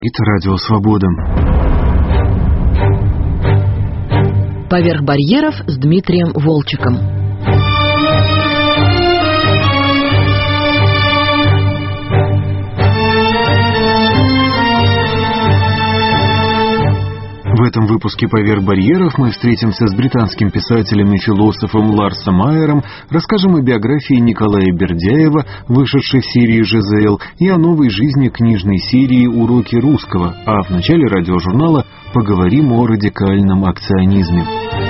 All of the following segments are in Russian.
Это Радио Свобода. «Поверх барьеров» с Дмитрием Волчеком. В этом выпуске «Поверх барьеров» мы встретимся с британским писателем и философом Ларсом Майером, расскажем о биографии Николая Бердяева, вышедшей в серии «ЖЗЛ», и о новой жизни книжной серии «Уроки русского», а в начале радиожурнала поговорим о радикальном акционизме.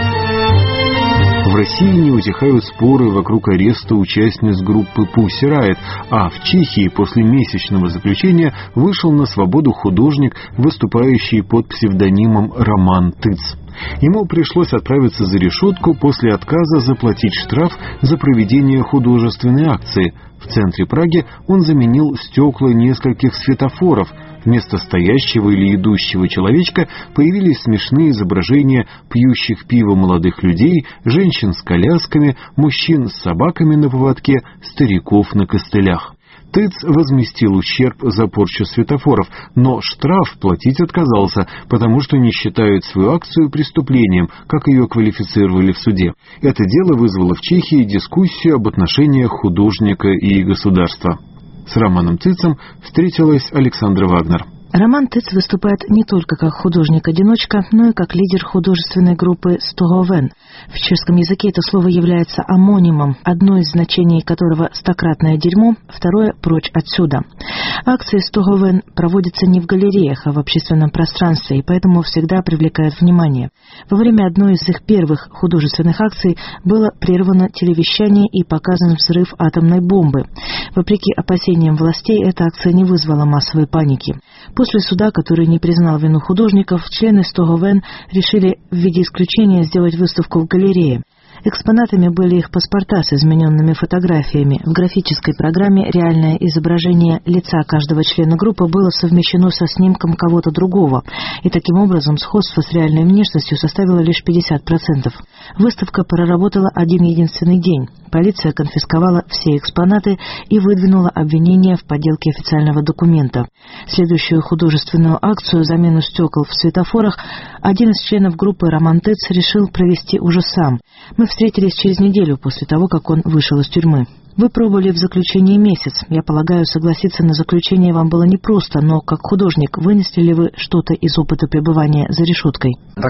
В России не утихают споры вокруг ареста участниц группы Pussy Riot, а в Чехии после месячного заключения вышел на свободу художник, выступающий под псевдонимом Роман Тыц. Ему пришлось отправиться за решетку после отказа заплатить штраф за проведение художественной акции. В центре Праги он заменил стекла нескольких светофоров. Вместо стоящего или идущего человечка появились смешные изображения пьющих пиво молодых людей, женщин с колясками, мужчин с собаками на поводке, стариков на костылях. Тыц возместил ущерб за порчу светофоров, но штраф платить отказался, потому что не считает свою акцию преступлением, как ее квалифицировали в суде. Это дело вызвало в Чехии дискуссию об отношениях художника и государства. С Романом Тыцем встретилась Александра Вагнер. Роман Тыц выступает не только как художник-одиночка, но и как лидер художественной группы «Стоговен». В чешском языке это слово является амонимом, одно из значений которого «стократное дерьмо», второе «прочь отсюда». Акции «Стоговен» проводятся не в галереях, а в общественном пространстве, и поэтому всегда привлекают внимание. Во время одной из их первых художественных акций было прервано телевещание и показан взрыв атомной бомбы. Вопреки опасениям властей, эта акция не вызвала массовой паники. После суда, который не признал вину художников, члены Стоговен решили в виде исключения сделать выставку в галерее. Экспонатами были их паспорта с измененными фотографиями. В графической программе реальное изображение лица каждого члена группы было совмещено со снимком кого-то другого, и таким образом сходство с реальной внешностью составило лишь 50%. Выставка проработала один единственный день. Полиция конфисковала все экспонаты и выдвинула обвинение в подделке официального документа. Следующую художественную акцию «Замену стекол в светофорах» один из членов группы Роман Тыц решил провести уже сам. Мы встретились через неделю после того, как он вышел из тюрьмы. Вы пробыли в заключении месяц. Я полагаю, согласиться на заключение вам было непросто, но как художник вынесли ли вы что-то из опыта пребывания за решеткой? На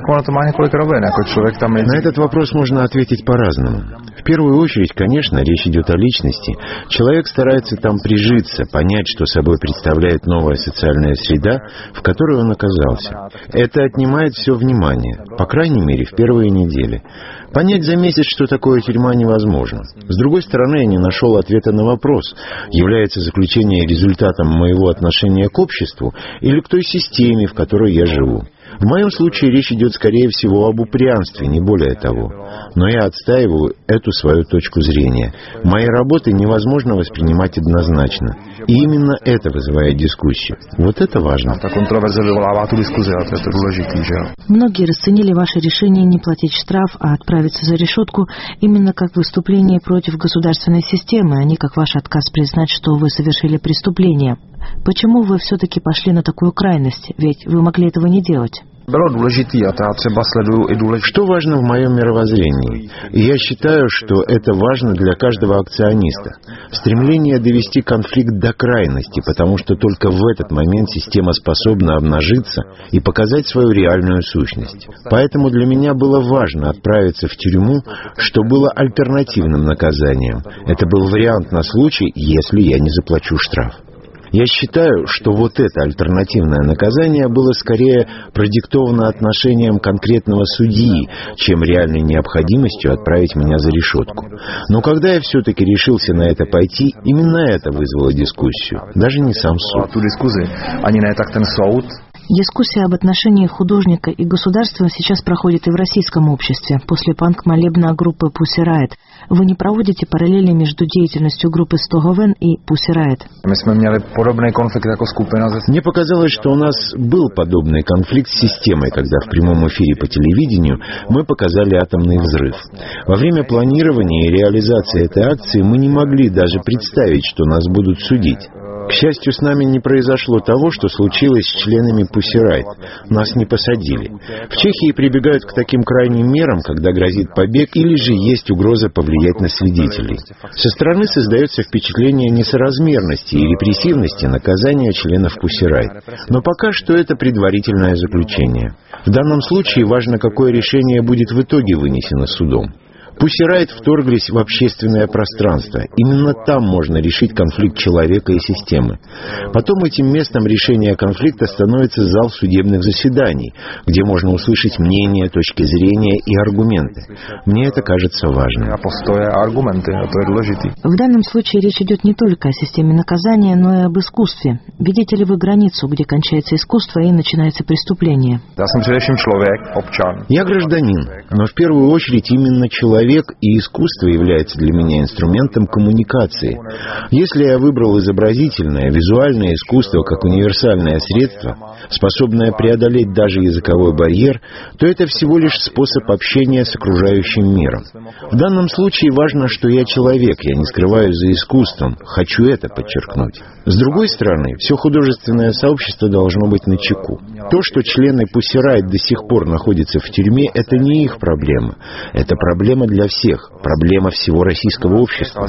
этот вопрос можно ответить по-разному. В первую очередь, конечно, речь идет о личности. Человек старается там прижиться, понять, что собой представляет новая социальная среда, в которой он оказался. Это отнимает все внимание, по крайней мере, в первые недели. Понять за месяц, что такое тюрьма, невозможно. С другой стороны, я не нашел ответа на вопрос, является заключение результатом моего отношения к обществу или к той системе, в которой я живу. В моем случае речь идет, скорее всего, об упрямстве, не более того. Но я отстаиваю эту свою точку зрения. Мои работы невозможно воспринимать однозначно. И именно это вызывает дискуссию. Вот это важно. Многие расценили ваше решение не платить штраф, а отправиться за решетку именно как выступление против государственной системы, а не как ваш отказ признать, что вы совершили преступление. Почему вы все-таки пошли на такую крайность? Ведь вы могли этого не делать. Что важно в моем мировоззрении? И я считаю, что это важно для каждого акциониста. Стремление довести конфликт до крайности, потому что только в этот момент система способна обнажиться и показать свою реальную сущность. Поэтому для меня было важно отправиться в тюрьму, что было альтернативным наказанием. Это был вариант на случай, если я не заплачу штраф. Я считаю, что вот это альтернативное наказание было скорее продиктовано отношением конкретного судьи, чем реальной необходимостью отправить меня за решетку. Но когда я все-таки решился на это пойти, именно это вызвало дискуссию, даже не сам суд. Дискуссия об отношениях художника и государства сейчас проходит и в российском обществе, после панк-молебна группы Pussy Riot. Вы не проводите параллели между деятельностью группы Стоговен и Pussy Riot? Мне показалось, что у нас был подобный конфликт с системой, когда в прямом эфире по телевидению мы показали атомный взрыв. Во время планирования и реализации этой акции мы не могли даже представить, что нас будут судить. К счастью, с нами не произошло того, что случилось с членами Pussy Riot. Нас не посадили. В Чехии прибегают к таким крайним мерам, когда грозит побег или же есть угроза повлиять на свидетелей. Со стороны создается впечатление несоразмерности и репрессивности наказания членов Pussy Riot. Но пока что это предварительное заключение. В данном случае важно, какое решение будет в итоге вынесено судом. Pussy Riot вторглись в общественное пространство. Именно там можно решить конфликт человека и системы. Потом этим местом решения конфликта становится зал судебных заседаний, где можно услышать мнения, точки зрения и аргументы. Мне это кажется важным. В данном случае речь идет не только о системе наказания, но и об искусстве. Видите ли вы границу, где кончается искусство и начинается преступление? Я гражданин, но в первую очередь именно человек, и искусство является для меня инструментом коммуникации. Если я выбрал изобразительное, визуальное искусство как универсальное средство, способное преодолеть даже языковой барьер, то это всего лишь способ общения с окружающим миром. В данном случае важно, что я человек, я не скрываюсь за искусством, хочу это подчеркнуть. С другой стороны, все художественное сообщество должно быть начеку. То, что члены Pussy Riot до сих пор находятся в тюрьме, это не их проблема. Это проблема для всех, проблема всего российского общества.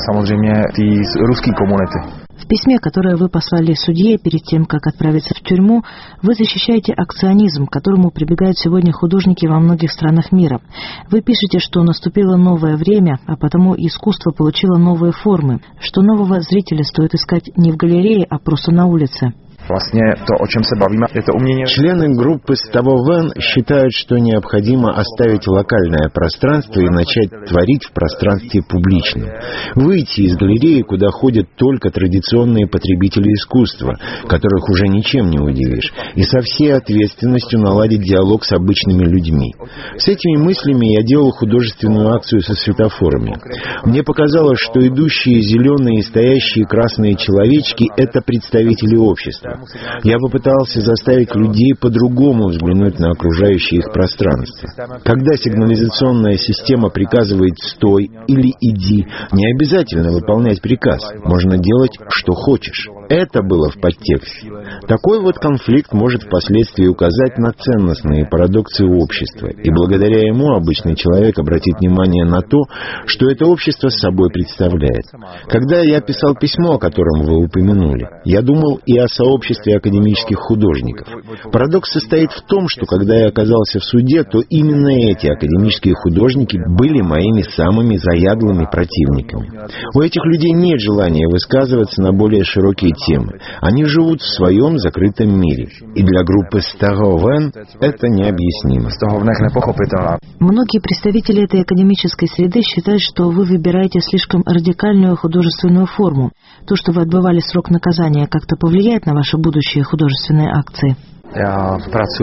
В письме, которое вы послали судье перед тем, как отправиться в тюрьму, вы защищаете акционизм, к которому прибегают сегодня художники во многих странах мира. Вы пишете, что наступило новое время, а потому искусство получило новые формы, что нового зрителя стоит искать не в галерее, а просто на улице. Члены группы Ставовен считают, что необходимо оставить локальное пространство и начать творить в пространстве публичном. Выйти из галереи, куда ходят только традиционные потребители искусства, которых уже ничем не удивишь, и со всей ответственностью наладить диалог с обычными людьми. С этими мыслями я делал художественную акцию со светофорами. Мне показалось, что идущие зеленые и стоящие красные человечки — это представители общества. Я попытался заставить людей по-другому взглянуть на окружающее их пространство. Когда сигнализационная система приказывает «стой» или «иди», не обязательно выполнять приказ. Можно делать, что хочешь. Это было в подтексте. Такой вот конфликт может впоследствии указать на ценностные парадоксы общества, и благодаря ему обычный человек обратит внимание на то, что это общество собой представляет. Когда я писал письмо, о котором вы упомянули, я думал и о сообществе академических художников. Парадокс состоит в том, что когда я оказался в суде, то именно эти академические художники были моими самыми заядлыми противниками. У этих людей нет желания высказываться на более широкие темы. Они живут в своем закрытом мире. И для группы Ставовен это необъяснимо. Многие представители этой академической среды считают, что вы выбираете слишком радикальную художественную форму. То, что вы отбывали срок наказания, как-то повлияет на ваши будущие художественные акции? Я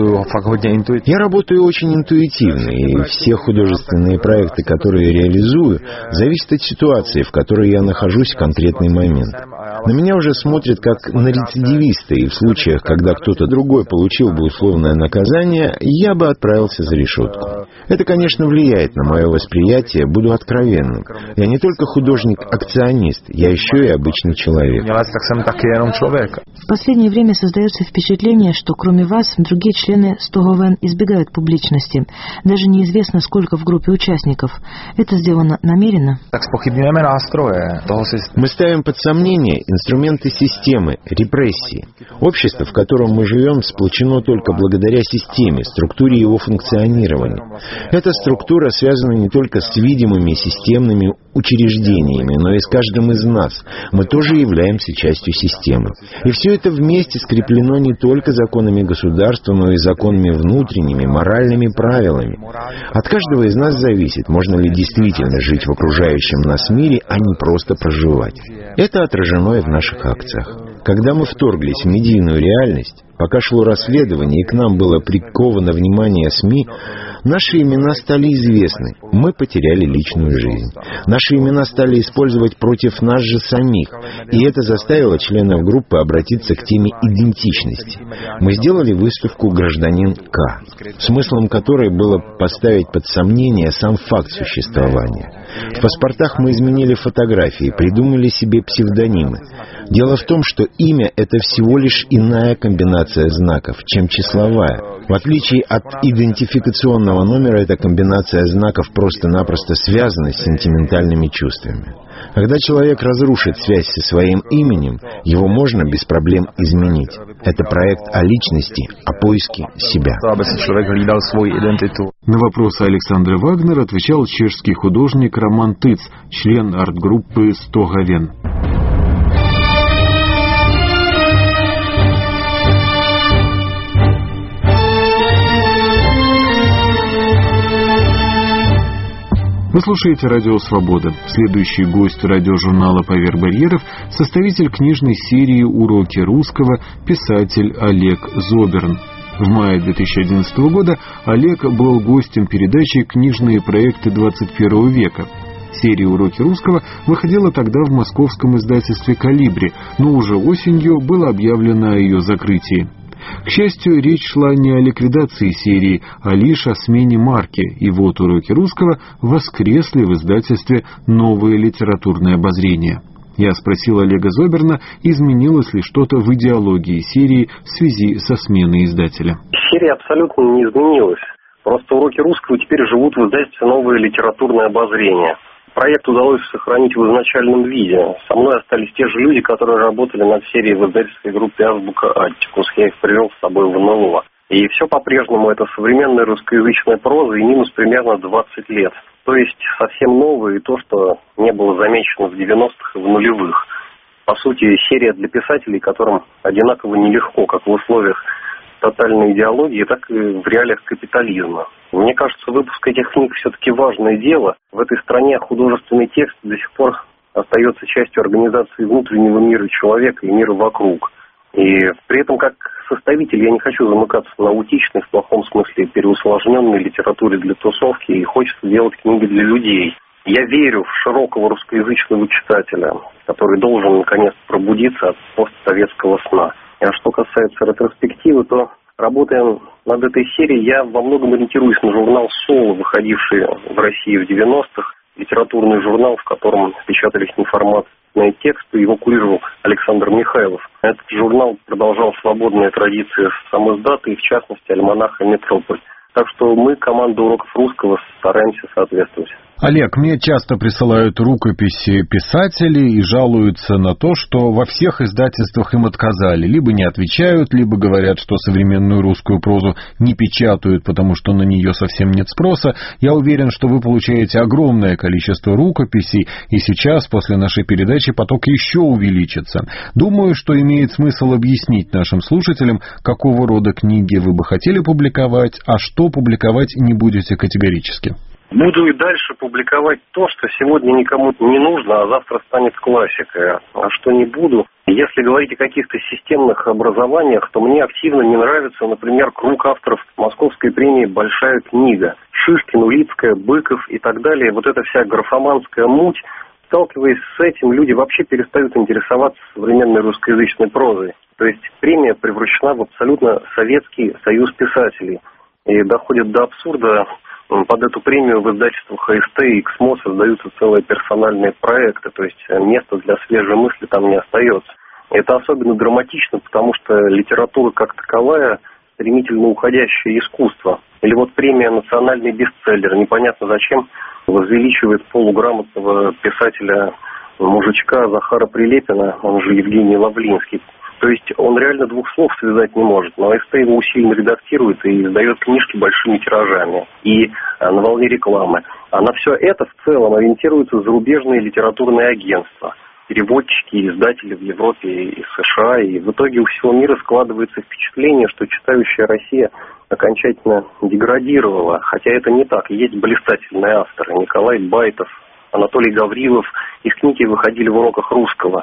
работаю очень интуитивно, и все художественные проекты, которые реализую, зависят от ситуации, в которой я нахожусь в конкретный момент. На меня уже смотрят как на рецидивиста, и в случаях, когда кто-то другой получил бы условное наказание, я бы отправился за решетку. Это, конечно, влияет на мое восприятие, буду откровенным. Я не только художник-акционист, я еще и обычный человек. В последнее время создается впечатление, что кроме вас, другие члены Ставовен избегают публичности. Даже неизвестно, сколько в группе участников. Это сделано намеренно? Мы ставим под сомнение инструменты системы, репрессии. Общество, в котором мы живем, сплочено только благодаря системе, структуре его функционирования. Эта структура связана не только с видимыми системными учреждениями, но и с каждым из нас. Мы тоже являемся частью системы. И все это вместе скреплено не только законами государства, но и законами внутренними, моральными правилами. От каждого из нас зависит, можно ли действительно жить в окружающем нас мире, а не просто проживать. Это отражено и в наших акциях. Когда мы вторглись в медийную реальность, пока шло расследование и к нам было приковано внимание СМИ, Наши имена стали известны, мы потеряли личную жизнь. Наши имена стали использовать против нас же самих, и это заставило членов группы обратиться к теме идентичности. Мы сделали выставку «Гражданин К», смыслом которой было поставить под сомнение сам факт существования. В паспортах мы изменили фотографии, придумали себе псевдонимы. Дело в том, что имя — это всего лишь иная комбинация знаков, чем числовая. В отличие от идентификационного номера, эта комбинация знаков просто-напросто связана с сентиментальными чувствами. Когда человек разрушит связь со своим именем, его можно без проблем изменить. Это проект о личности, о поиске себя. На вопросы Александра Вагнера отвечал чешский художник Роман Тыц, член арт-группы «Стоговен». Вы слушаете «Радио Свобода». Следующий гость радиожурнала «Поверх барьеров» — составитель книжной серии «Уроки русского», писатель Олег Зоберн. В мае 2011 года Олег был гостем передачи «Книжные проекты 21 века». Серия «Уроки русского» выходила тогда в московском издательстве «Колибри», но уже осенью было объявлено о ее закрытии. К счастью, речь шла не о ликвидации серии, а лишь о смене марки, и вот «Уроки русского» воскресли в издательстве «Новое литературное обозрение». Я спросил Олега Зоберна, изменилось ли что-то в идеологии серии в связи со сменой издателя. Серия абсолютно не изменилась. Просто «Уроки русского» теперь живут в издательстве «Новое литературное обозрение». Проект удалось сохранить в изначальном виде. Со мной остались те же люди, которые работали над серией в издательской группе «Азбука Аттикус». Я их привел с собой в НЛО. И все по-прежнему это современная русскоязычная проза и минус примерно 20 лет. То есть совсем новое и то, что не было замечено в 90-х и в нулевых. По сути, серия для писателей, которым одинаково нелегко, как в условиях тотальной идеологии, так и в реалиях капитализма. Мне кажется, выпуск этих книг все-таки важное дело. В этой стране художественный текст до сих пор остается частью организации внутреннего мира человека и мира вокруг. И при этом, как составитель, я не хочу замыкаться на аутичной, в плохом смысле, переусложненной литературе для тусовки, и хочется делать книги для людей. Я верю в широкого русскоязычного читателя, который должен, наконец, пробудиться от постсоветского сна. А что касается ретроспективы, то, работая над этой серией, я во многом ориентируюсь на журнал «Соло», выходивший в России в 90-х, литературный журнал, в котором печатались неформатные тексты, его курировал Александр Михайлов. Этот журнал продолжал свободные традиции самоиздата и, в частности, альманаха «Метрополь». Так что мы, команда «Уроков русского», стараемся соответствовать. Олег, мне часто присылают рукописи писателей и жалуются на то, что во всех издательствах им отказали. Либо не отвечают, либо говорят, что современную русскую прозу не печатают, потому что на нее совсем нет спроса. Я уверен, что вы получаете огромное количество рукописей, и сейчас, после нашей передачи, поток еще увеличится. Думаю, что имеет смысл объяснить нашим слушателям, какого рода книги вы бы хотели публиковать, а что публиковать не будете категорически. Буду и дальше публиковать то, что сегодня никому не нужно, а завтра станет классикой. А что не буду? Если говорить о каких-то системных образованиях, то мне активно не нравится, например, круг авторов Московской премии «Большая книга». Шишкин, Улицкая, Быков и так далее. Вот эта вся графоманская муть. Сталкиваясь с этим, люди вообще перестают интересоваться современной русскоязычной прозой. То есть премия превращена в абсолютно Советский союз писателей. И доходит до абсурда. Под эту премию в издательствах ХСТ и КСМО создаются целые персональные проекты, то есть места для свежей мысли там не остается. Это особенно драматично, потому что литература как таковая стремительно уходящее искусство. Или вот премия «Национальный бестселлер», непонятно зачем, возвеличивает полуграмотного писателя-мужичка Захара Прилепина, он же Евгений Лавлинский. То есть он реально двух слов связать не может, но СТ его усиленно редактирует и издает книжки большими тиражами и на волне рекламы. А на все это в целом ориентируются зарубежные литературные агентства, переводчики и издатели в Европе и США. И в итоге у всего мира складывается впечатление, что читающая Россия окончательно деградировала. Хотя это не так. Есть блистательные авторы. Николай Байтов, Анатолий Гаврилов. Их книги выходили в «Уроках русского».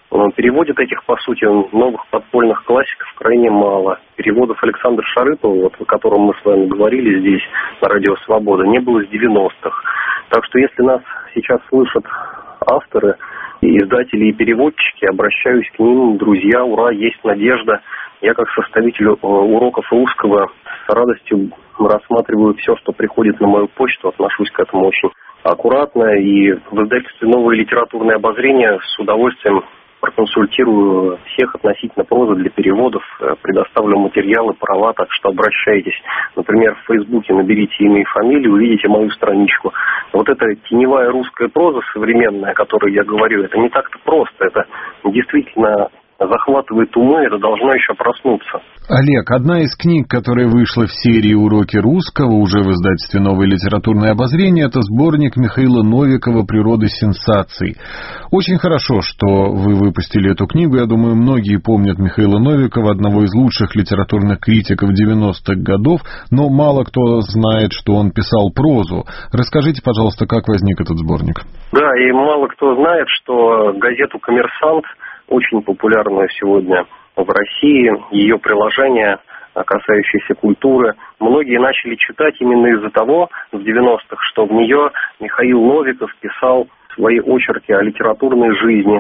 Переводит этих, по сути, новых подпольных классиков крайне мало. Переводов Александра Шарыпова, вот, о котором мы с вами говорили здесь, на Радио Свобода, не было с 90-х. Так что если нас сейчас слышат авторы, издатели и переводчики, обращаюсь к ним, друзья, ура, есть надежда. Я как составитель уроков русского с радостью рассматриваю все, что приходит на мою почту, отношусь к этому очень аккуратно. И в издательстве «Новое литературное обозрение» с удовольствием проконсультирую всех относительно прозы для переводов, предоставлю материалы, права, так что обращайтесь. Например, в Фейсбуке наберите имя и фамилию, увидите мою страничку. Вот эта теневая русская проза современная, о которой я говорю, это не так-то просто, это действительно захватывает умы, это должно еще проснуться. Олег, одна из книг, которая вышла в серии «Уроки русского» уже в издательстве «Новое литературное обозрение», это сборник Михаила Новикова «Природа сенсаций». Очень хорошо, что вы выпустили эту книгу. Я думаю, многие помнят Михаила Новикова, одного из лучших литературных критиков 90-х годов, но мало кто знает, что он писал прозу. Расскажите, пожалуйста, как возник этот сборник? Да, и мало кто знает, что газету «Коммерсант», очень популярную сегодня в России, ее приложения, касающиеся культуры, многие начали читать именно из-за того, в 90-х, что в нее Михаил Новиков писал свои очерки о литературной жизни,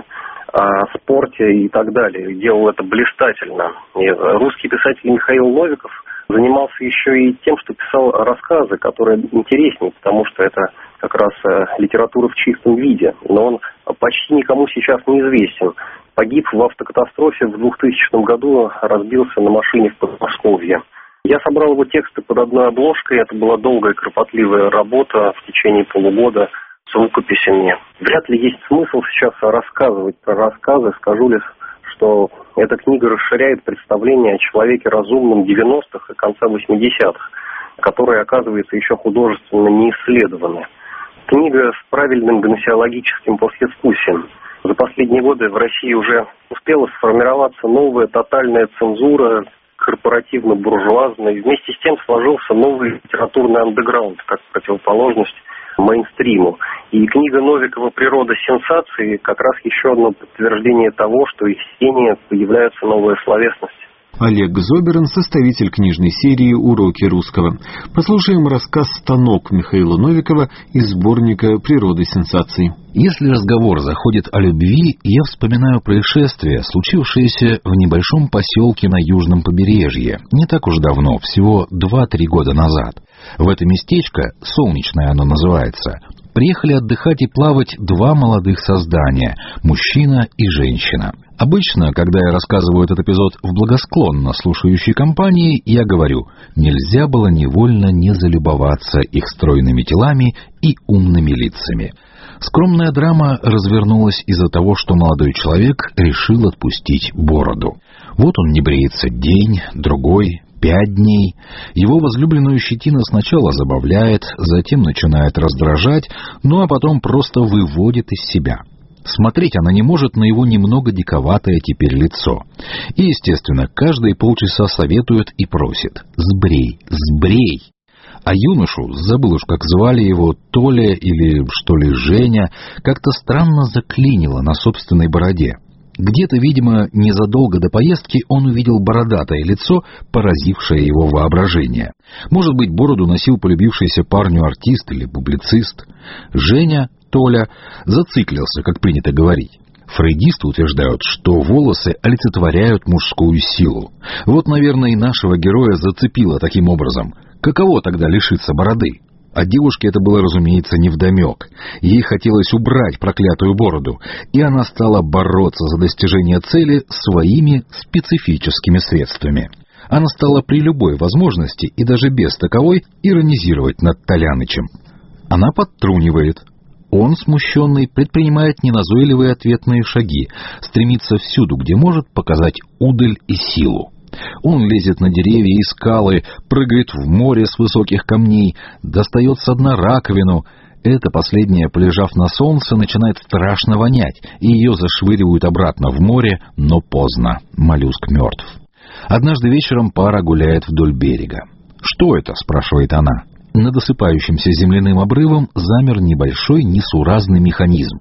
о спорте и так далее. Делал это блистательно. И русский писатель Михаил Новиков занимался еще и тем, что писал рассказы, которые интереснее, потому что это как раз литература в чистом виде. Но он почти никому сейчас не известен. Погиб в автокатастрофе в 2000 году, разбился на машине в Подмосковье. Я собрал его тексты под одной обложкой. Это была долгая, кропотливая работа в течение полугода с рукописями. Вряд ли есть смысл сейчас рассказывать про рассказы. Скажу лишь, что эта книга расширяет представление о человеке разумном 90-х и конца 80-х, которые, оказывается, еще художественно не исследованы. Книга с правильным гносеологическим послевкусием. За последние годы в России уже успела сформироваться новая тотальная цензура, корпоративно-буржуазная. И вместе с тем сложился новый литературный андеграунд, как противоположность мейнстриму. И книга Новикова «Природа сенсаций» как раз еще одно подтверждение того, что из тени появляется новая словесность. Олег Зоберин, составитель книжной серии «Уроки русского». Послушаем рассказ «Станок» Михаила Новикова из сборника «Природа сенсаций». Если разговор заходит о любви, я вспоминаю происшествие, случившееся в небольшом поселке на южном побережье, не так уж давно, всего 2-3 года назад. В это местечко, Солнечное оно называется, приехали отдыхать и плавать два молодых создания, мужчина и женщина. Обычно, когда я рассказываю этот эпизод в благосклонно слушающей компании, я говорю, нельзя было невольно не залюбоваться их стройными телами и умными лицами. Скромная драма развернулась из-за того, что молодой человек решил отпустить бороду. Вот он не бреется день, другой, 5 дней. Его возлюбленную щетина сначала забавляет, затем начинает раздражать, ну а потом просто выводит из себя. Смотреть она не может на его немного диковатое теперь лицо. И, естественно, каждые полчаса советует и просит: «Сбрей, сбрей!» А юношу, забыл уж как звали его, Толя или что ли Женя, как-то странно заклинило на собственной бороде. Где-то, видимо, незадолго до поездки он увидел бородатое лицо, поразившее его воображение. Может быть, бороду носил полюбившийся парню артист или публицист. Женя, Толя, зациклился, как принято говорить. Фрейдисты утверждают, что волосы олицетворяют мужскую силу. Вот, наверное, и нашего героя зацепило таким образом. Каково тогда лишиться бороды? А девушке это было, разумеется, невдомек. Ей хотелось убрать проклятую бороду, и она стала бороться за достижение цели своими специфическими средствами. Она стала при любой возможности, и даже без таковой, иронизировать над Толянычем. Она подтрунивает. Он, смущенный, предпринимает неназойливые ответные шаги, стремится всюду, где может, показать удаль и силу. Он лезет на деревья и скалы, прыгает в море с высоких камней, достает со дна раковину. Эта последняя, полежав на солнце, начинает страшно вонять, и ее зашвыривают обратно в море, но поздно, моллюск мертв. Однажды вечером пара гуляет вдоль берега. «Что это?» — спрашивает она. Над осыпающимся земляным обрывом замер небольшой несуразный механизм.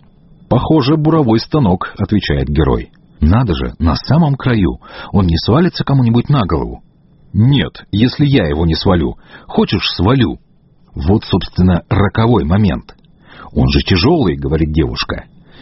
«Похоже, буровой станок», — отвечает герой. «Надо же, на самом краю. Он не свалится кому-нибудь на голову?» «Нет, если я его не свалю. Хочешь, свалю?» Вот, собственно, роковой момент. «Он же тяжелый», — говорит девушка.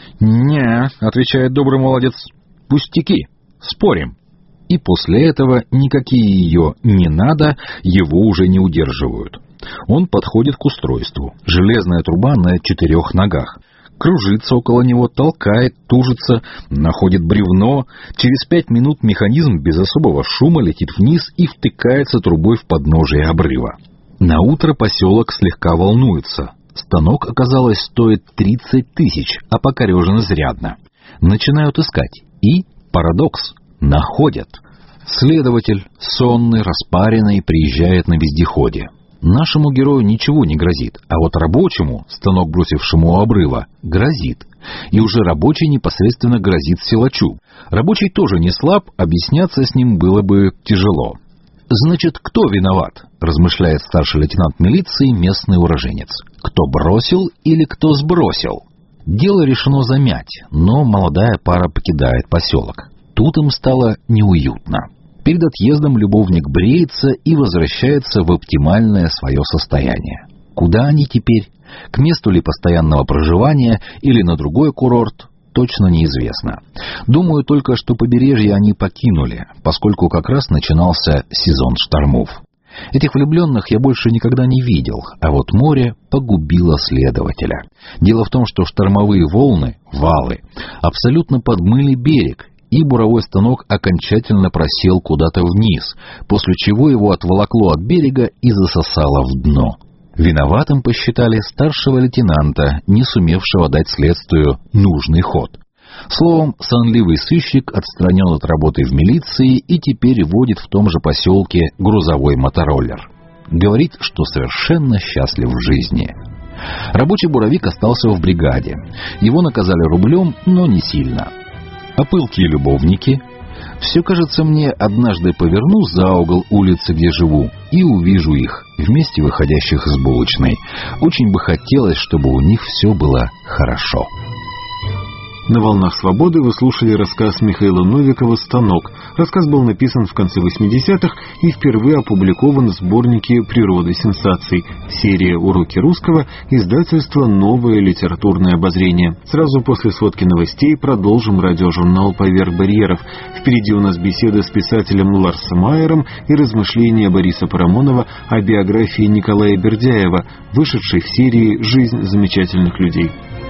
«Не», — отвечает добрый молодец, — «пустяки, спорим». И после этого никакие ее «не надо» его уже не удерживают. Он подходит к устройству. Железная труба на 4 ногах. Кружится около него, толкает, тужится, находит бревно. Через 5 минут механизм без особого шума летит вниз и втыкается трубой в подножие обрыва. Наутро поселок слегка волнуется. Станок, оказалось, стоит 30 000, а покорежен изрядно. Начинают искать. И, парадокс, находят. Следователь, сонный, распаренный, приезжает на вездеходе. Нашему герою ничего не грозит, а вот рабочему, станок бросившему у обрыва, грозит. И уже рабочий непосредственно грозит силачу. Рабочий тоже не слаб, объясняться с ним было бы тяжело. «Значит, кто виноват?» — размышляет старший лейтенант милиции, местный уроженец. «Кто бросил или кто сбросил?» Дело решено замять, но молодая пара покидает поселок. Тут им стало неуютно. Перед отъездом любовник бреется и возвращается в оптимальное свое состояние. Куда они теперь? К месту ли постоянного проживания или на другой курорт? Точно неизвестно. Думаю только, что побережье они покинули, поскольку как раз начинался сезон штормов. Этих влюбленных я больше никогда не видел, а вот море погубило следователя. Дело в том, что штормовые волны, валы, абсолютно подмыли берег, и буровой станок окончательно просел куда-то вниз, после чего его отволокло от берега и засосало в дно. Виноватым посчитали старшего лейтенанта, не сумевшего дать следствию нужный ход. Словом, сонливый сыщик отстранен от работы в милиции и теперь водит в том же поселке грузовой мотороллер. Говорит, что совершенно счастлив в жизни. Рабочий буровик остался в бригаде. Его наказали рублем, но не сильно. А пылкие любовники? Все, кажется мне, однажды поверну за угол улицы, где живу, и увижу их, вместе выходящих из булочной. Очень бы хотелось, чтобы у них все было хорошо. На «Волнах свободы» вы слушали рассказ Михаила Новикова «Станок». Рассказ был написан в конце 80-х и впервые опубликован в сборнике «Природа сенсаций». Серия «Уроки русского», издательство «Новое литературное обозрение». Сразу после сводки новостей продолжим радиожурнал «Поверх барьеров». Впереди у нас беседа с писателем Ларсом Майером и размышления Бориса Парамонова о биографии Николая Бердяева, вышедшей в серии «Жизнь замечательных людей».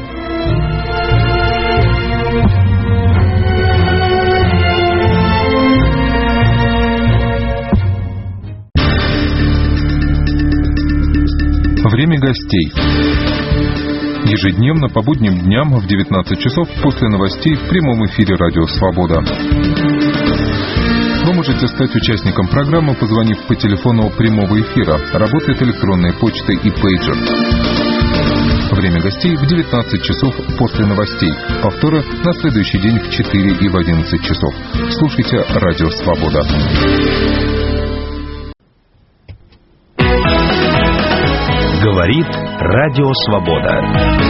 Время гостей. Ежедневно по будним дням в 19 часов после новостей в прямом эфире «Радио Свобода». Вы можете стать участником программы, позвонив по телефону прямого эфира. Работает электронная почта и пейджер. Время гостей в 19 часов после новостей. Повторы на следующий день в 4 и в 11 часов. Слушайте «Радио Свобода». Говорит Радио Свобода.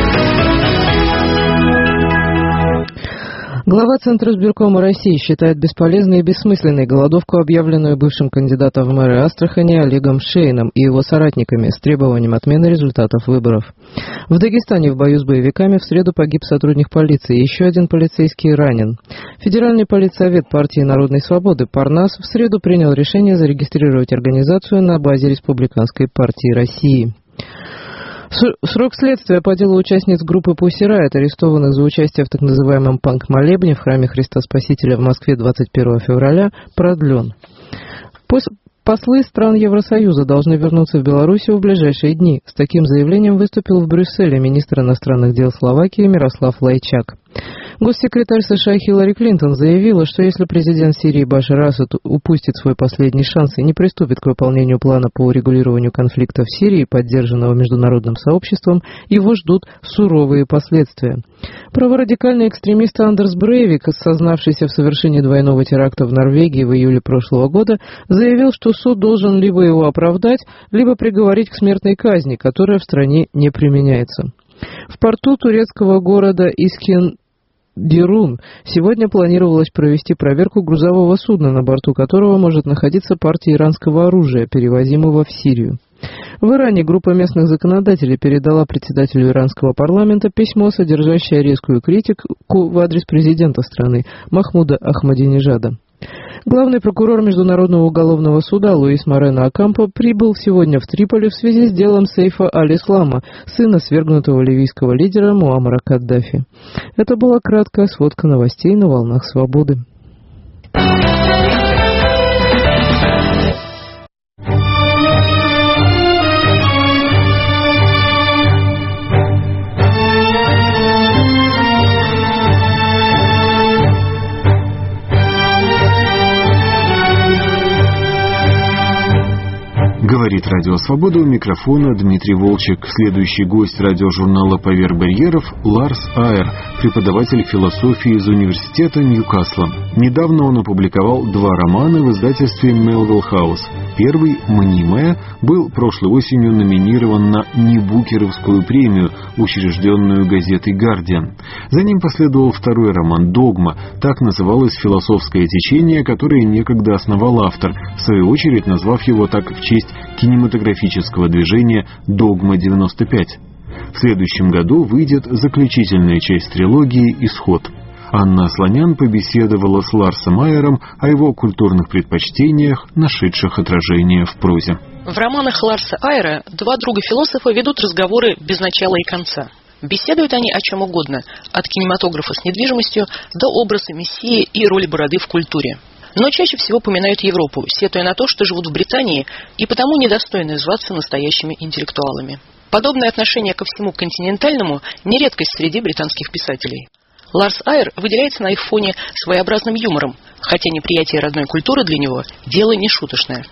Глава Центра избиркома России считает бесполезной и бессмысленной голодовку, объявленную бывшим кандидатом в мэры Астрахани Олегом Шейном и его соратниками с требованием отмены результатов выборов. В Дагестане в бою с боевиками в среду погиб сотрудник полиции, еще один полицейский ранен. Федеральный политсовет партии Народной свободы Парнас в среду принял решение зарегистрировать организацию на базе Республиканской партии России. Срок следствия по делу участниц группы Pussy Riot, арестованных за участие в так называемом панк-молебне в храме Христа Спасителя в Москве 21 февраля, продлен. Послы стран Евросоюза должны вернуться в Белоруссию в ближайшие дни. С таким заявлением выступил в Брюсселе министр иностранных дел Словакии Мирослав Лайчак. Госсекретарь США Хиллари Клинтон заявила, что если президент Сирии Башар Асад упустит свой последний шанс и не приступит к выполнению плана по урегулированию конфликта в Сирии, поддержанного международным сообществом, его ждут суровые последствия. Праворадикальный экстремист Андерс Брейвик, сознавшийся в совершении двойного теракта в Норвегии в июле прошлого года, заявил, что суд должен либо его оправдать, либо приговорить к смертной казни, которая в стране не применяется. В порту турецкого города Искендерун сегодня планировалось провести проверку грузового судна, на борту которого может находиться партия иранского оружия, перевозимого в Сирию. В Иране группа местных законодателей передала председателю иранского парламента письмо, содержащее резкую критику в адрес президента страны Махмуда Ахмадинежада. Главный прокурор Международного уголовного суда Луис Морено Окампо прибыл сегодня в Триполи в связи с делом Сейфа аль-Ислама, сына свергнутого ливийского лидера Муаммара Каддафи. Это была краткая сводка новостей на волнах свободы. Говорит Радио Свобода, у микрофона Дмитрий Волчек. Следующий гость радиожурнала «Поверх барьеров» Ларс Айер, преподаватель философии из университета Ньюкасла. Недавно он опубликовал 2 романа в издательстве Melville House. Первый, «Мнимая», был прошлой осенью номинирован на Небукеровскую премию, учрежденную газетой «Гардиан». За ним последовал второй роман «Догма». Так называлось философское течение, которое некогда основал автор, в свою очередь назвав его так в честь кинематографического движения «Догма-95». В следующем году выйдет заключительная часть трилогии «Исход». Анна Слонян побеседовала с Ларсом Айером о его культурных предпочтениях, нашедших отражение в прозе. В романах Ларса Айера 2 друга-философа ведут разговоры без начала и конца. Беседуют они о чем угодно, от кинематографа с недвижимостью до образа Мессии и роли бороды в культуре. Но чаще всего поминают Европу, сетуя на то, что живут в Британии и потому недостойны зваться настоящими интеллектуалами. Подобное отношение ко всему континентальному не редкость среди британских писателей. Ларс Айер выделяется на их фоне своеобразным юмором, хотя неприятие родной культуры для него – дело не шуточное.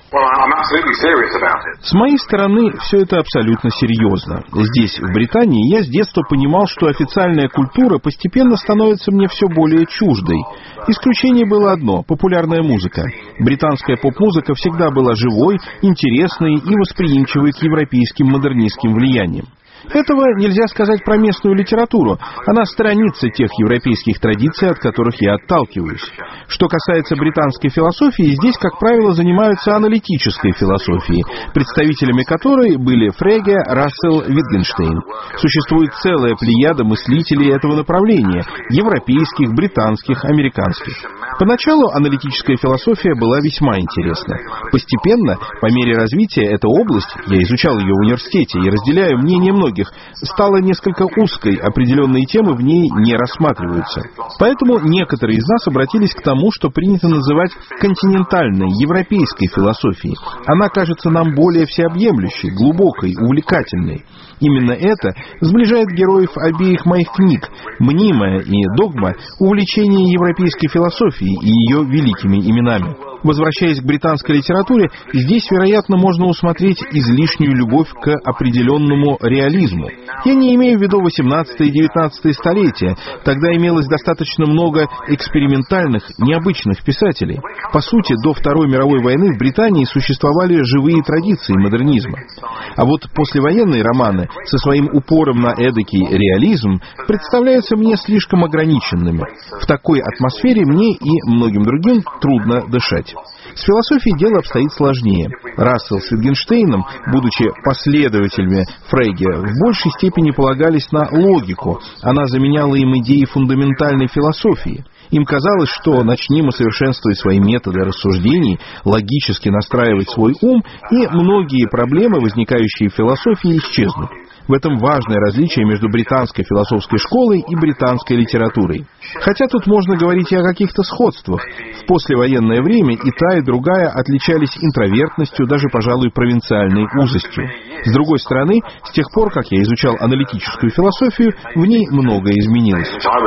С моей стороны, все это абсолютно серьезно. Здесь, в Британии, я с детства понимал, что официальная культура постепенно становится мне все более чуждой. Исключение было одно – популярная музыка. Британская поп-музыка всегда была живой, интересной и восприимчивой к европейским модернистским влияниям. Этого нельзя сказать про местную литературу. Она сторонится тех европейских традиций, от которых я отталкиваюсь. Что касается британской философии, здесь, как правило, занимаются аналитической философией, представителями которой были Фреге, Рассел, Витгенштейн. Существует целая плеяда мыслителей этого направления – европейских, британских, американских. Поначалу аналитическая философия была весьма интересна. Постепенно, по мере развития, эта область, я изучал ее в университете и разделяю мнение многих, стала несколько узкой, определенные темы в ней не рассматриваются. Поэтому некоторые из нас обратились к тому, что принято называть континентальной, европейской философией. Она кажется нам более всеобъемлющей, глубокой, увлекательной. Именно это сближает героев обеих моих книг «Мнимая» и «Догма» увлечение европейской философией и ее великими именами. Возвращаясь к британской литературе, здесь, вероятно, можно усмотреть излишнюю любовь к определенному реализму. Я не имею в виду 18 и 19 столетия. Тогда имелось достаточно много экспериментальных, необычных писателей. По сути, до Второй мировой войны в Британии существовали живые традиции модернизма. А вот послевоенные романы со своим упором на эдакий реализм представляются мне слишком ограниченными. В такой атмосфере мне и многим другим трудно дышать. С философией дело обстоит сложнее. Рассел с Витгенштейном, будучи последователями Фрейге, в большей степени полагались на логику. Она заменяла им идеи фундаментальной философии. Им казалось, что начни мы совершенствовать свои методы рассуждений, логически настраивать свой ум, и многие проблемы, возникающие в философии, исчезнут. В этом важное различие между британской философской школой и британской литературой. Хотя тут можно говорить и о каких-то сходствах. В послевоенное время и та, и другая отличались интровертностью, даже, пожалуй, провинциальной узостью. С другой стороны, с тех пор, как я изучал аналитическую философию, в ней многое изменилось.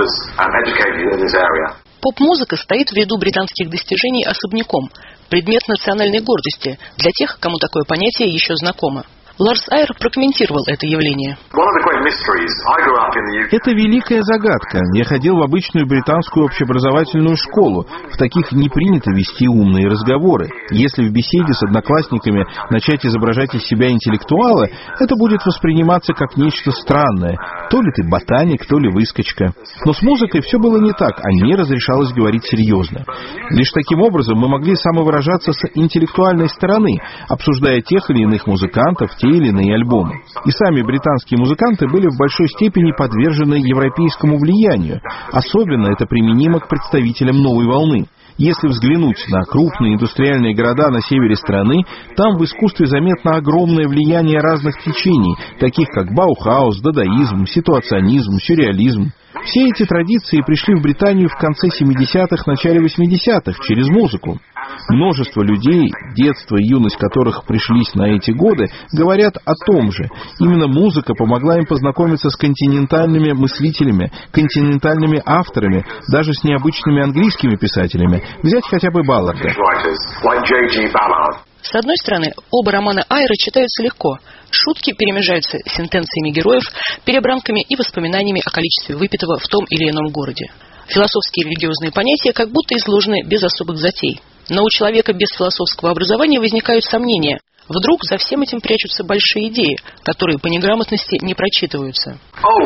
Поп-музыка стоит в ряду британских достижений особняком, предмет национальной гордости для тех, кому такое понятие еще знакомо. Ларс Айр прокомментировал это явление. Это великая загадка. Я ходил в обычную британскую общеобразовательную школу. В таких не принято вести умные разговоры. Если в беседе с одноклассниками начать изображать из себя интеллектуала, это будет восприниматься как нечто странное. То ли ты ботаник, то ли выскочка. Но с музыкой все было не так, о ней разрешалось говорить серьезно. Лишь таким образом мы могли самовыражаться с интеллектуальной стороны, обсуждая тех или иных музыкантов, те или иные альбомы. И сами британские музыканты были в большой степени подвержены европейскому влиянию. Особенно это применимо к представителям новой волны. Если взглянуть на крупные индустриальные города на севере страны, там в искусстве заметно огромное влияние разных течений, таких как Баухаус, дадаизм, ситуационизм, сюрреализм. Все эти традиции пришли в Британию в конце 70-х, начале 80-х через музыку. Множество людей, детство и юность которых пришлись на эти годы, говорят о том же. Именно музыка помогла им познакомиться с континентальными мыслителями, континентальными авторами, даже с необычными английскими писателями. Взять хотя бы Балларда. С одной стороны, оба романа Айра читаются легко. Шутки перемежаются сентенциями героев, перебранками и воспоминаниями о количестве выпитого в том или ином городе. Философские и религиозные понятия как будто изложены без особых затей. Но у человека без философского образования возникают сомнения. Вдруг за всем этим прячутся большие идеи, которые по неграмотности не прочитываются.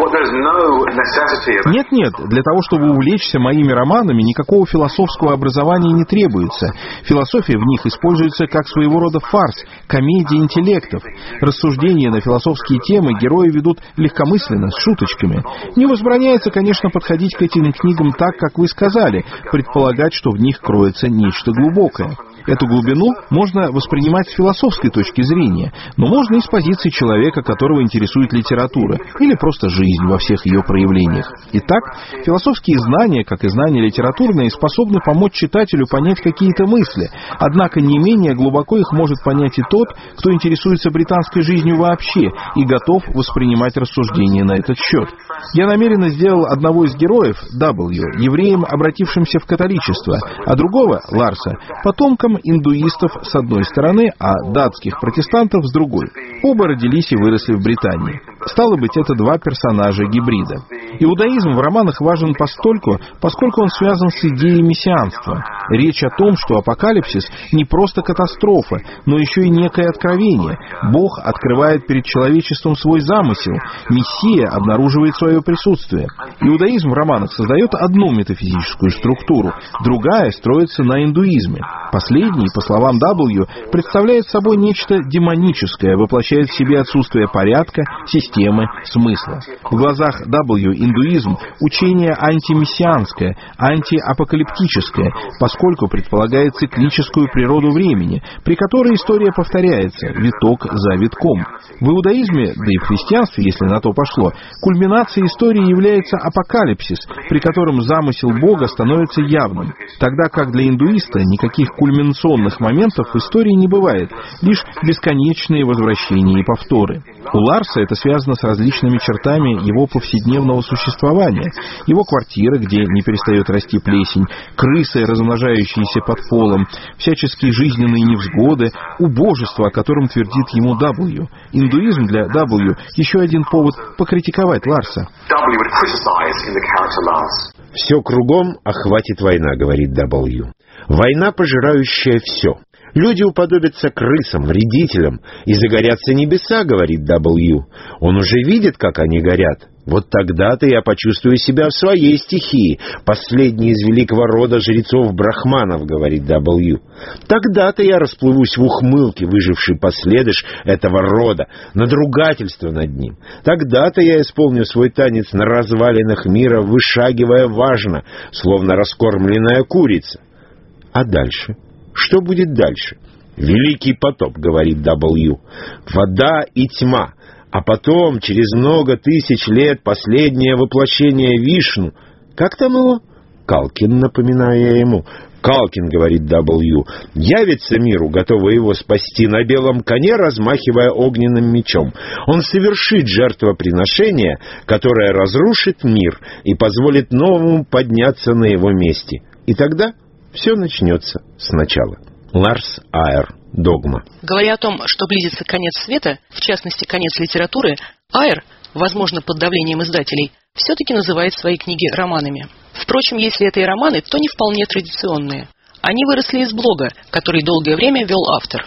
Нет, для того, чтобы увлечься моими романами, никакого философского образования не требуется. Философия в них используется как своего рода фарс, комедия интеллектов. Рассуждения на философские темы герои ведут легкомысленно, с шуточками. Не возбраняется, конечно, подходить к этим книгам так, как вы сказали, предполагать, что в них кроется нечто глубокое. Эту глубину можно воспринимать с философской точки зрения, но можно и с позиции человека, которого интересует литература, или просто жизнь во всех ее проявлениях. Итак, философские знания, как и знания литературные, способны помочь читателю понять какие-то мысли, однако не менее глубоко их может понять и тот, кто интересуется британской жизнью вообще и готов воспринимать рассуждения на этот счет. Я намеренно сделал одного из героев, W, евреем, обратившимся в католичество, а другого, Ларса, потомком индуистов с одной стороны, а датских протестантов с другой. Оба родились и выросли в Британии. Стало быть, это два персонажа гибрида. Иудаизм в романах важен постольку, поскольку он связан с идеей мессианства. Речь о том, что апокалипсис не просто катастрофа, но еще и некое откровение. Бог открывает перед человечеством свой замысел. Мессия обнаруживает свое присутствие. Иудаизм в романах создает одну метафизическую структуру, другая строится на индуизме. Последний, по словам W, представляет собой нечто демоническое, воплощает в себе отсутствие порядка, системы, смысла. В глазах W индуизм – учение антимессианское, антиапокалиптическое, поскольку предполагает циклическую природу времени, при которой история повторяется, виток за витком. В иудаизме, да и в христианстве, если на то пошло, кульминацией истории является апокалипсис, при котором замысел Бога становится явным, тогда как для индуиста никаких кульминационных моментов в истории не бывает, лишь бесконечные возвращения и повторы. У Ларса это связано с различными чертами его повседневного существования. Его квартира, где не перестает расти плесень, крысы, размножающиеся под полом, всяческие жизненные невзгоды, убожество, о котором твердит ему W. Индуизм для W – еще один повод покритиковать Ларса. «Все кругом охватит война», — говорит W. «Война, пожирающая все. Люди уподобятся крысам, вредителям, и загорятся небеса», — говорит W. «Он уже видит, как они горят. Вот тогда-то я почувствую себя в своей стихии, последний из великого рода жрецов-брахманов», — говорит W. «Тогда-то я расплывусь в ухмылке, выжившей последыш этого рода, надругательство над ним. Тогда-то я исполню свой танец на развалинах мира, вышагивая важно, словно раскормленная курица». А дальше? Что будет дальше? «Великий потоп», — говорит W. «Вода и тьма. А потом, через много тысяч лет, последнее воплощение Вишну». Как там его? «Калкин», напоминаю я ему. «Калкин», — говорит W, — «явится миру, готовый его спасти, на белом коне, размахивая огненным мечом. Он совершит жертвоприношение, которое разрушит мир и позволит новому подняться на его месте. И тогда все начнется сначала». Ларс Айр. Догма. Говоря о том, что близится конец света, в частности, конец литературы, Айр, возможно, под давлением издателей, все-таки называет свои книги романами. Впрочем, если это и романы, то не вполне традиционные. Они выросли из блога, который долгое время вел автор.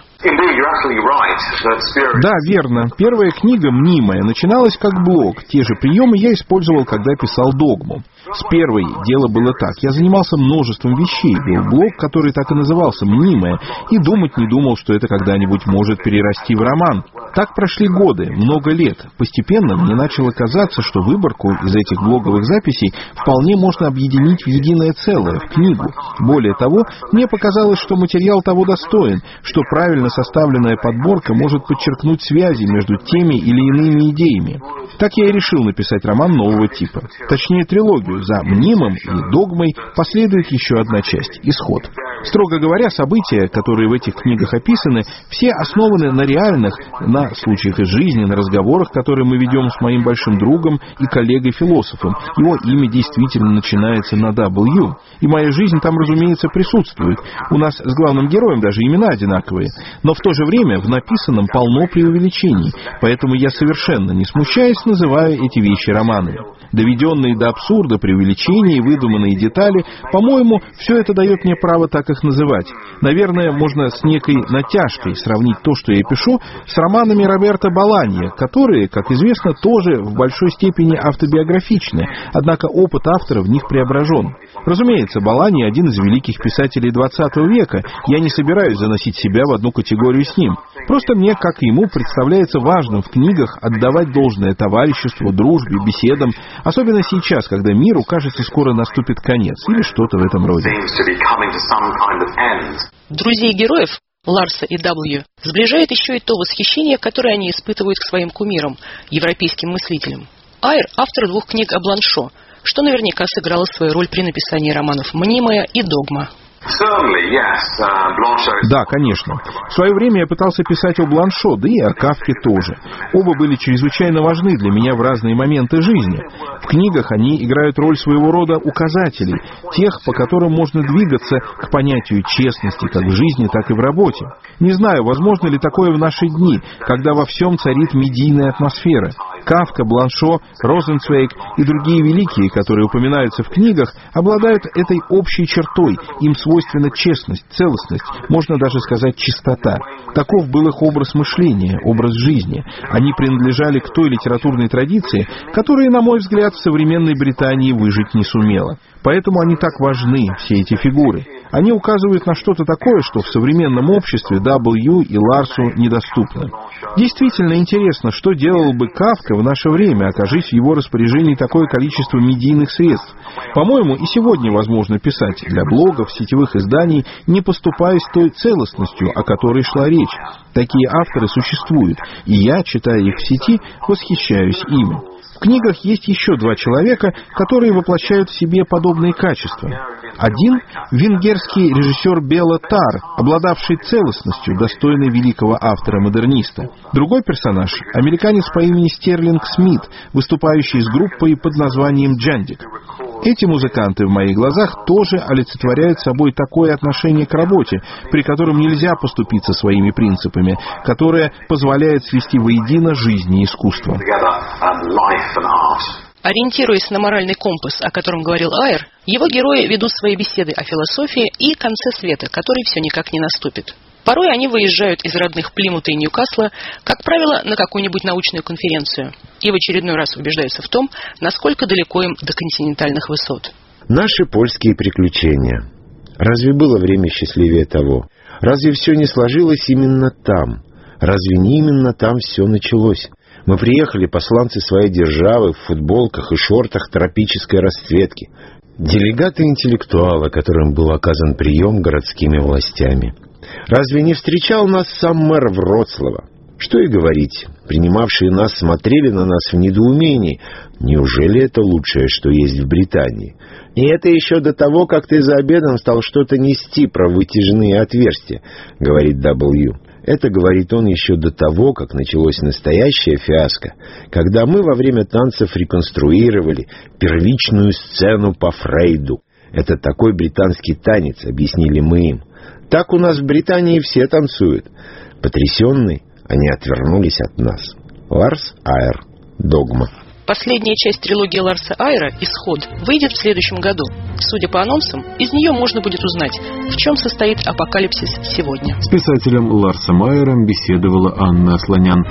Да, верно. Первая книга, «Мнимая», начиналась как блог. Те же приемы я использовал, когда писал «Догму». С первой дело было так. Я занимался множеством вещей. Был блог, который так и назывался «Мнимая», и думать не думал, что это когда-нибудь может перерасти в роман. Так прошли годы, много лет. Постепенно мне начало казаться, что выборку из этих блоговых записей вполне можно объединить в единое целое, в книгу. Более того, мне показалось, что материал того достоин, что правильно составленная подборка может подчеркнуть связи между теми или иными идеями. Так я и решил написать роман нового типа. Точнее, трилогию. За «Мнимым» и «Догмой» последует еще одна часть — «Исход». Строго говоря, события, которые в этих книгах описаны, все основаны на реальных, на случаях из жизни, на разговорах, которые мы ведем с моим большим другом и коллегой-философом. Его имя действительно начинается на W, и моя жизнь там, разумеется, присутствует. У нас с главным героем даже имена одинаковые. Но в то же время в написанном полно преувеличений, поэтому я совершенно не смущаясь называю эти вещи романами. Доведенные до абсурда преувеличения и выдуманные детали, по-моему, все это дает мне право так их называть. Наверное, можно с некой натяжкой сравнить то, что я пишу, с романами Роберто Боланьо, которые, как известно, тоже в большой степени автобиографичны, однако опыт автора в них преображен. Разумеется, Боланьо один из великих писателей XX века, я не собираюсь заносить себя в одну категорию с ним. Просто мне, как и ему, представляется важным в книгах отдавать должное товариществу, дружбе, беседам, особенно сейчас, когда миру, кажется, скоро наступит конец, или что-то в этом роде. Друзей героев, Ларса и W, сближает еще и то восхищение, которое они испытывают к своим кумирам, европейским мыслителям. Айр — автор 2 книг о Бланшо, что наверняка сыграло свою роль при написании романов «Мнимая» и «Догма». Да, конечно. В свое время я пытался писать о Бланшо, да и о Кафке тоже. Оба были чрезвычайно важны для меня в разные моменты жизни. В книгах они играют роль своего рода указателей, тех, по которым можно двигаться к понятию честности как в жизни, так и в работе. Не знаю, возможно ли такое в наши дни, когда во всем царит медийная атмосфера. Кафка, Бланшо, Розенцвейг и другие великие, которые упоминаются в книгах, обладают этой общей чертой. Им свойственна честность, целостность, можно даже сказать чистота. Таков был их образ мышления, образ жизни. Они принадлежали к той литературной традиции, которая, на мой взгляд, в современной Британии выжить не сумела. Поэтому они так важны, все эти фигуры. Они указывают на что-то такое, что в современном обществе W и Ларсу недоступно. Действительно интересно, что делал бы Кафка в наше время, окажись в его распоряжении такое количество медийных средств. По-моему, и сегодня возможно писать для блогов, сетевых изданий, не поступаясь той целостностью, о которой шла речь. Такие авторы существуют, и я, читая их в сети, восхищаюсь ими. В книгах есть еще 2 человека, которые воплощают в себе подобные качества. Один — венгерский режиссер Бела Тар, обладавший целостностью, достойной великого автора-модерниста. Другой персонаж — американец по имени Стерлинг Смит, выступающий с группой под названием «Джандик». Эти музыканты в моих глазах тоже олицетворяют собой такое отношение к работе, при котором нельзя поступиться своими принципами, которое позволяет свести воедино жизнь и искусство. Ориентируясь на моральный компас, о котором говорил Айр, его герои ведут свои беседы о философии и конце света, который все никак не наступит. Порой они выезжают из родных Плимута и Ньюкасла, как правило, на какую-нибудь научную конференцию, и в очередной раз убеждаются в том, насколько далеко им до континентальных высот. Наши польские приключения. Разве было время счастливее того? Разве все не сложилось именно там? Разве не именно там все началось? Мы приехали, посланцы своей державы, в футболках и шортах тропической расцветки. Делегаты-интеллектуалы, которым был оказан прием городскими властями. Разве не встречал нас сам мэр Вроцлава? Что и говорить, принимавшие нас смотрели на нас в недоумении. Неужели это лучшее, что есть в Британии? И это еще до того, как ты за обедом стал что-то нести про вытяжные отверстия, говорит W. Это говорит он еще до того, как началось настоящее фиаско, когда мы во время танцев реконструировали первичную сцену по Фрейду. Это такой британский танец, объяснили мы им. Так у нас в Британии все танцуют. Потрясенные, они отвернулись от нас. Ларс Айр. Догма. Последняя часть трилогии Ларса Айра «Исход» выйдет в следующем году. Судя по анонсам, из нее можно будет узнать, в чем состоит апокалипсис сегодня. С писателем Ларсом Айром беседовала Анна Асланян.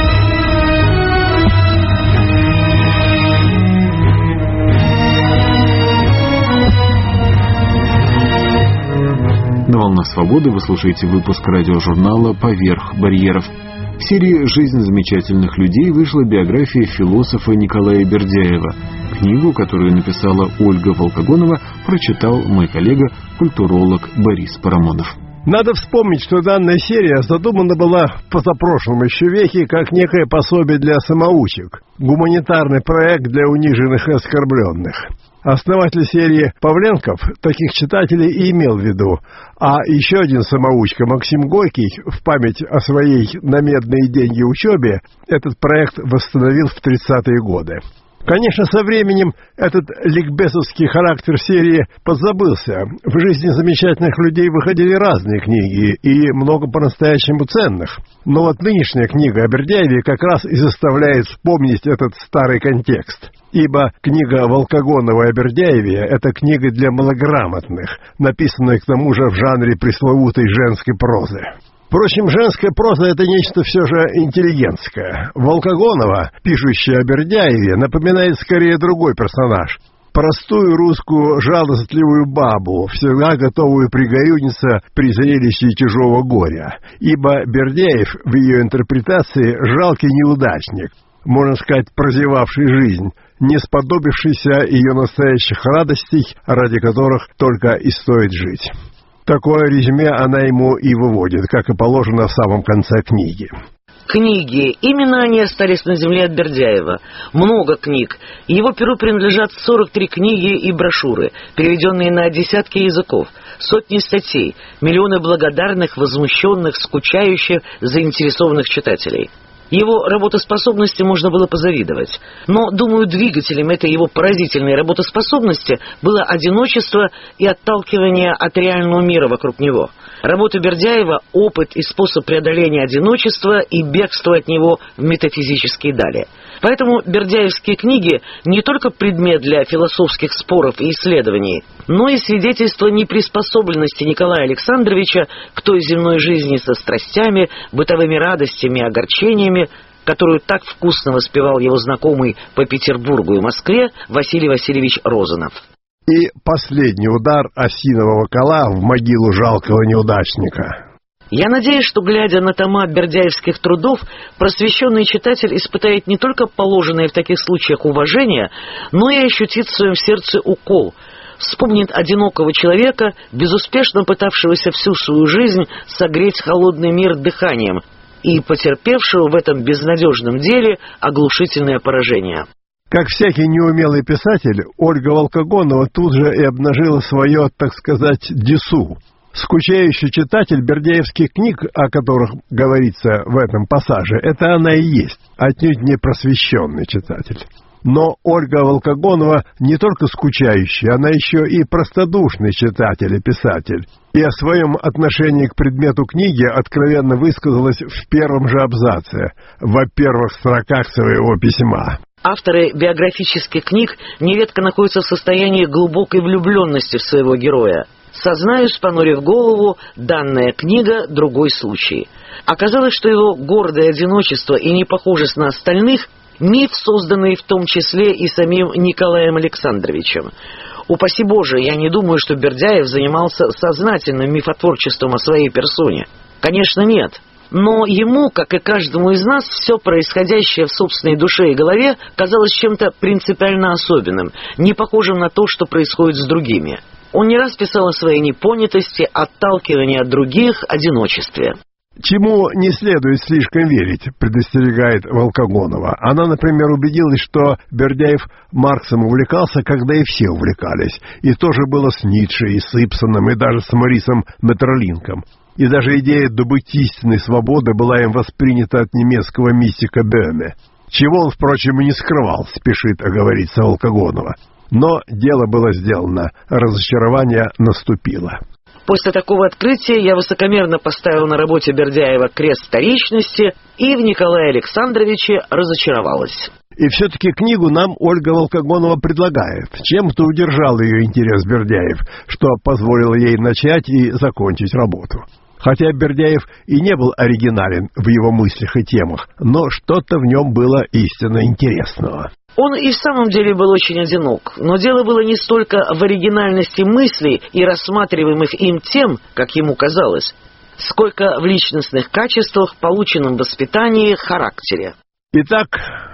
На «Волнах свободы» вы слушаете выпуск радиожурнала «Поверх барьеров». В серии «Жизнь замечательных людей» вышла биография философа Николая Бердяева. Книгу, которую написала Ольга Волкогонова, прочитал мой коллега, культуролог Борис Парамонов. Надо вспомнить, что данная серия задумана была в позапрошлом еще веке как некое пособие для самоучек, гуманитарный проект для униженных и оскорбленных. Основатель серии Павленков таких читателей и имел в виду, а еще один самоучка Максим Горький в память о своей на медные деньги учебе этот проект восстановил в 30-е годы. Конечно, со временем этот ликбезовский характер серии подзабылся. В жизни замечательных людей выходили разные книги, и много по-настоящему ценных. Но вот нынешняя книга о Бердяеве как раз и заставляет вспомнить этот старый контекст. Ибо книга Волкогонова о Бердяеве – это книга для малограмотных, написанная к тому же в жанре пресловутой женской прозы. Впрочем, женская проза – это нечто все же интеллигентское. Волкогонова, пишущая о Бердяеве, напоминает скорее другой персонаж. Простую русскую жалостливую бабу, всегда готовую пригорюниться при зрелище чужого горя. Ибо Бердяев в ее интерпретации жалкий неудачник, можно сказать, прозевавший жизнь, не сподобившийся ее настоящих радостей, ради которых только и стоит жить. Такое резюме она ему и выводит, как и положено в самом конце книги. Книги. Именно они остались на земле от Бердяева. Много книг. Его перу принадлежат 43 книги и брошюры, переведенные на десятки языков, сотни статей, миллионы благодарных, возмущенных, скучающих, заинтересованных читателей. Его работоспособности можно было позавидовать. Но, думаю, двигателем этой его поразительной работоспособности было одиночество и отталкивание от реального мира вокруг него. Работа Бердяева – опыт и способ преодоления одиночества и бегства от него в метафизические дали. Поэтому бердяевские книги не только предмет для философских споров и исследований, но и свидетельство неприспособленности Николая Александровича к той земной жизни со страстями, бытовыми радостями и огорчениями, которую так вкусно воспевал его знакомый по Петербургу и Москве Василий Васильевич Розанов. И последний удар осинового кола в могилу жалкого неудачника. Я надеюсь, что, глядя на тома бердяевских трудов, просвещенный читатель испытает не только положенное в таких случаях уважение, но и ощутит в своем сердце укол, вспомнит одинокого человека, безуспешно пытавшегося всю свою жизнь согреть холодный мир дыханием и потерпевшего в этом безнадежном деле оглушительное поражение. Как всякий неумелый писатель, Ольга Волкогонова тут же и обнажила свое, так сказать, десу. Скучающий читатель бердяевских книг, о которых говорится в этом пассаже, это она и есть, отнюдь не просвещенный читатель. Но Ольга Волкогонова не только скучающий, она еще и простодушный читатель и писатель. И о своем отношении к предмету книги откровенно высказалась в первом же абзаце, во первых строках своего письма. Авторы биографических книг нередко находятся в состоянии глубокой влюбленности в своего героя. Сознаюсь, понурив голову, данная книга — другой случай. Оказалось, что его гордое одиночество и непохожесть на остальных — миф, созданный в том числе и самим Николаем Александровичем. Упаси Боже, я не думаю, что Бердяев занимался сознательным мифотворчеством о своей персоне. Конечно, нет. Но ему, как и каждому из нас, все происходящее в собственной душе и голове казалось чем-то принципиально особенным, не похожим на то, что происходит с другими. Он не раз писал о своей непонятости, отталкивании от других, одиночестве. Чему не следует слишком верить, предостерегает Волкогонова. Она, например, убедилась, что Бердяев Марксом увлекался, когда и все увлекались. И тоже было с Ницше, и с Ибсеном, и даже с Морисом Метерлинком. И даже идея добыть истинной свободы была им воспринята от немецкого мистика Бёме. Чего он, впрочем, и не скрывал, спешит оговориться Волкогонова. Но дело было сделано, разочарование наступило. После такого открытия я высокомерно поставил на работе Бердяева крест вторичности и в Николае Александровиче разочаровалась. И все-таки книгу нам Ольга Волкогонова предлагает. Чем-то удержал ее интерес Бердяев, что позволило ей начать и закончить работу. Хотя Бердяев и не был оригинален в его мыслях и темах, но что-то в нем было истинно интересного. Он и в самом деле был очень одинок, но дело было не столько в оригинальности мыслей и рассматриваемых им тем, как ему казалось, сколько в личностных качествах, полученном воспитании, характере. Итак,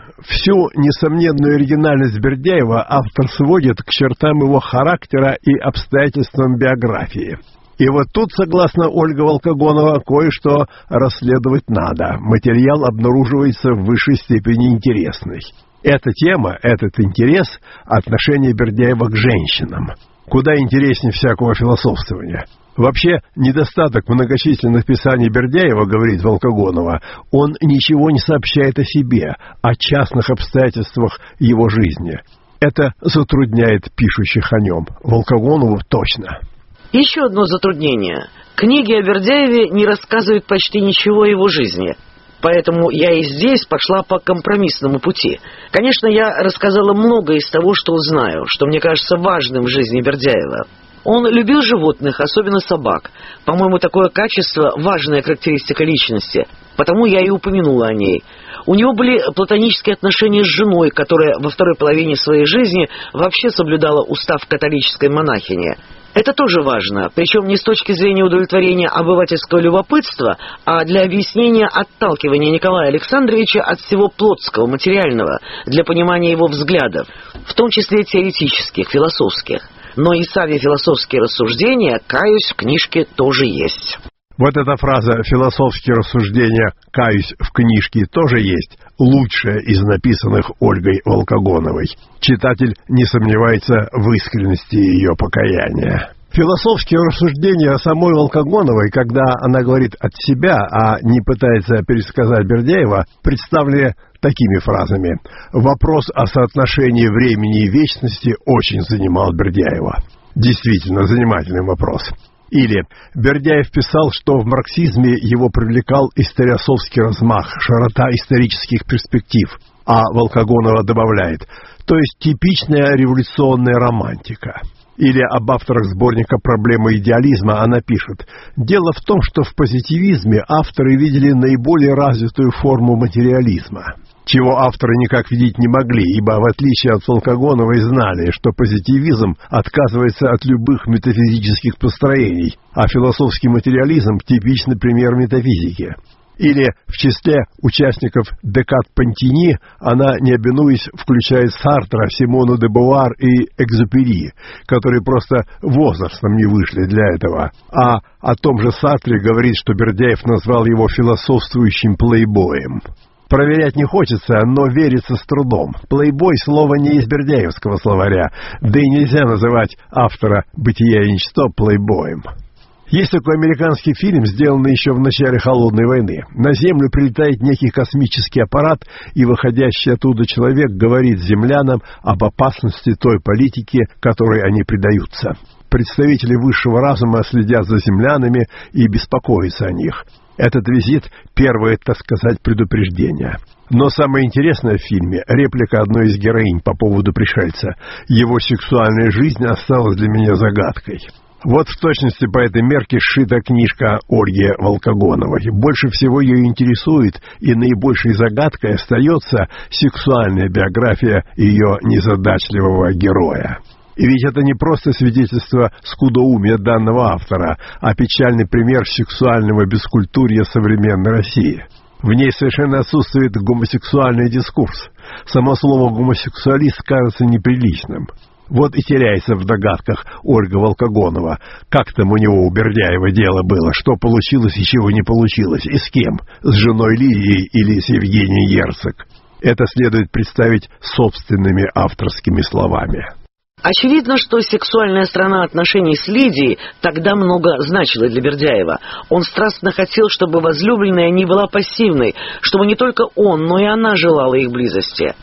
всю несомненную оригинальность Бердяева автор сводит к чертам его характера и обстоятельствам биографии. И вот тут, согласно Ольге Волкогонова, кое-что расследовать надо. Материал обнаруживается в высшей степени интересный. Эта тема, этот интерес – отношение Бердяева к женщинам. Куда интереснее всякого философствования. Вообще, недостаток многочисленных писаний Бердяева, говорит Волкогонова, он ничего не сообщает о себе, о частных обстоятельствах его жизни. Это затрудняет пишущих о нем. Волкогонову точно. Еще одно затруднение. Книги о Бердяеве не рассказывают почти ничего о его жизни. Поэтому я и здесь пошла по компромиссному пути. Конечно, я рассказала многое из того, что знаю, что мне кажется важным в жизни Бердяева. Он любил животных, особенно собак. По-моему, такое качество – важная характеристика личности. Потому я и упомянула о ней. У него были платонические отношения с женой, которая во второй половине своей жизни вообще соблюдала устав католической монахини. Это тоже важно, причем не с точки зрения удовлетворения обывательского любопытства, а для объяснения отталкивания Николая Александровича от всего плотского, материального, для понимания его взглядов, в том числе теоретических, философских. Но и сами философские рассуждения, каюсь, в книжке тоже есть. Вот эта фраза «философские рассуждения, каюсь, в книжке тоже есть» лучшая из написанных Ольгой Волкогоновой. Читатель не сомневается в искренности ее покаяния. Философские рассуждения самой Волкогоновой, когда она говорит от себя, а не пытается пересказать Бердяева, представлены такими фразами. Вопрос о соотношении времени и вечности очень занимал Бердяева. Действительно занимательный вопрос. Или Бердяев писал, что в марксизме его привлекал историосовский размах, широта исторических перспектив, а Волкогонова добавляет, то есть типичная революционная романтика. Или об авторах сборника «Проблемы идеализма» она пишет, дело в том, что в позитивизме авторы видели наиболее развитую форму материализма, чего авторы никак видеть не могли, ибо в отличие от Волкогоновой знали, что позитивизм отказывается от любых метафизических построений, а философский материализм – типичный пример метафизики. Или в числе участников Декат-Пантини она, не обинуясь, включает Сартра, Симону де Бувар и Экзюпери, которые просто возрастом не вышли для этого. А о том же Сартре говорит, что Бердяев назвал его философствующим плейбоем. Проверять не хочется, но верится с трудом. Плейбой — слово не из бердяевского словаря, да и нельзя называть автора «Бытия и ничто» плейбоем. Есть такой американский фильм, сделанный еще в начале Холодной войны. На Землю прилетает некий космический аппарат, и выходящий оттуда человек говорит землянам об опасности той политики, которой они предаются. Представители высшего разума следят за землянами и беспокоятся о них. Этот визит — первое, так сказать, предупреждение. Но самое интересное в фильме — реплика одной из героинь по поводу пришельца. Его сексуальная жизнь осталась для меня загадкой. Вот в точности по этой мерке сшита книжка Ольги Волкогоновой. Больше всего ее интересует и наибольшей загадкой остается сексуальная биография ее незадачливого героя. И ведь это не просто свидетельство скудоумия данного автора, а печальный пример сексуального бескультурья современной России. В ней совершенно отсутствует гомосексуальный дискурс. Само слово «гомосексуалист» кажется неприличным. Вот и теряется в догадках Ольга Волкогонова. Как там у него, у Бердяева, дело было, что получилось и чего не получилось, и с кем, с женой Лидией или с Евгенией Герцог. Это следует представить собственными авторскими словами. Очевидно, что сексуальная сторона отношений с Лидией тогда много значила для Бердяева. Он страстно хотел, чтобы возлюбленная не была пассивной, чтобы не только он, но и она желала их близости.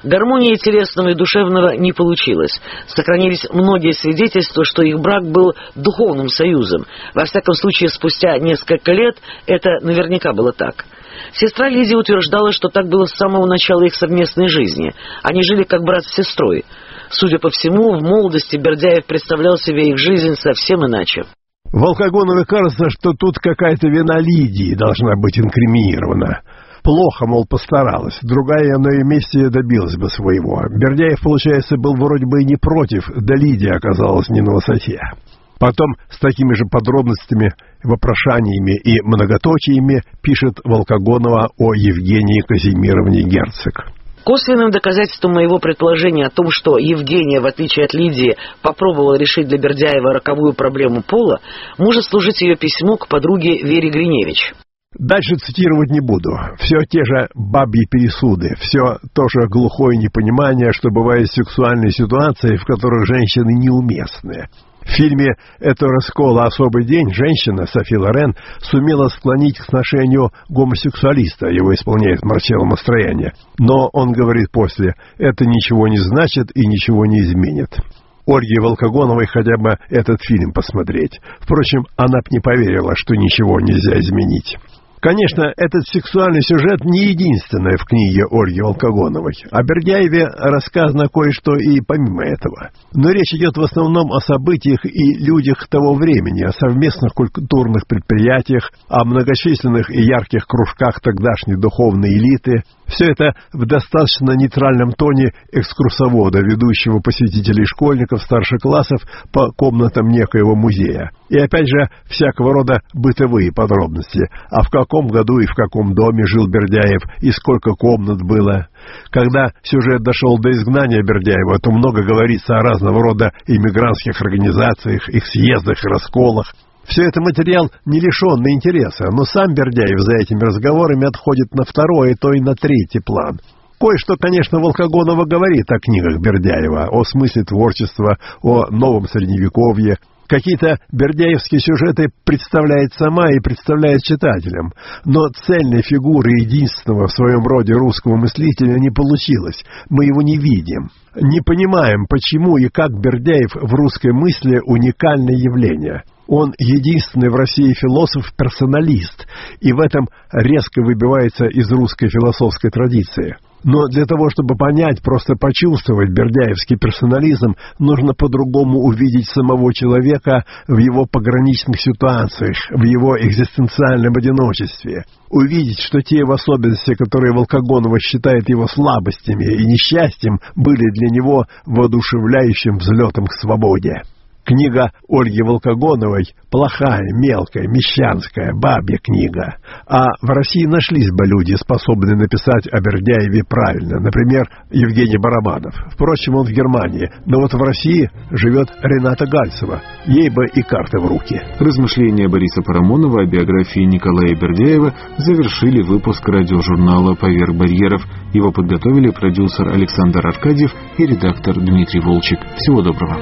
Гармонии телесного и душевного не получилось. Сохранились многие свидетельства, что их брак был духовным союзом. Во всяком случае, спустя несколько лет это наверняка было так. Сестра Лидия утверждала, что так было с самого начала их совместной жизни. Они жили как брат с сестрой. Судя по всему, в молодости Бердяев представлял себе их жизнь совсем иначе. Волкогоновой кажется, что тут какая-то вина Лидии должна быть инкриминирована. Плохо, мол, постаралась. Другая на ее месте добилась бы своего. Бердяев, получается, был вроде бы и не против, да Лидия оказалась не на высоте. Потом с такими же подробностями, вопрошаниями и многоточиями пишет Волкогонова о Евгении Казимировне Герцог. Косвенным доказательством моего предположения о том, что Евгения, в отличие от Лидии, попробовала решить для Бердяева роковую проблему пола, может служить ее письмо к подруге Вере Гриневич. Дальше цитировать не буду. Все те же бабьи пересуды, все то же глухое непонимание, что бывают сексуальные ситуации, в которых женщины неуместны. В фильме «Это раскола. Особый день» женщина Софи Лорен сумела склонить к сношению гомосексуалиста, его исполняет Марселло Мастроянни. Но он говорит после: «Это ничего не значит и ничего не изменит». Ольге Волкогоновой хотя бы этот фильм посмотреть. Впрочем, она б не поверила, что ничего нельзя изменить. Конечно, этот сексуальный сюжет не единственное в книге Ольги Волкогоновой. О Бердяеве рассказано кое-что и помимо этого. Но речь идет в основном о событиях и людях того времени, о совместных культурных предприятиях, о многочисленных и ярких кружках тогдашней духовной элиты. Все это в достаточно нейтральном тоне экскурсовода, ведущего посетителей школьников старших классов по комнатам некоего музея. И опять же, всякого рода бытовые подробности. А в каком году и в каком доме жил Бердяев, и сколько комнат было. Когда сюжет дошел до изгнания Бердяева, то много говорится о разного рода иммигрантских организациях, их съездах и расколах. Все это материал не лишенный интереса, но сам Бердяев за этими разговорами отходит на второй, то и на третий план. Кое-что, конечно, Волкогонова говорит о книгах Бердяева, о смысле творчества, о новом средневековье. Какие-то бердяевские сюжеты представляет сама и представляет читателям, но цельной фигуры единственного в своем роде русского мыслителя не получилось, мы его не видим. Не понимаем, почему и как Бердяев в русской мысли уникальное явление. Он единственный в России философ-персоналист, и в этом резко выбивается из русской философской традиции. Но для того, чтобы понять, просто почувствовать бердяевский персонализм, нужно по-другому увидеть самого человека в его пограничных ситуациях, в его экзистенциальном одиночестве. Увидеть, что те его особенности, которые Волкогонова считает его слабостями и несчастьем, были для него воодушевляющим взлетом к свободе. Книга Ольги Волкогоновой плохая, мелкая, мещанская, бабья книга. А в России нашлись бы люди, способные написать о Бердяеве правильно. Например, Евгений Барабанов. Впрочем, он в Германии. Но вот в России живет Рената Гальцева. Ей бы и карты в руки. Размышления Бориса Парамонова о биографии Николая Бердяева завершили выпуск радиожурнала «Поверх барьеров». Его подготовили продюсер Александр Аркадьев и редактор Дмитрий Волчек. Всего доброго.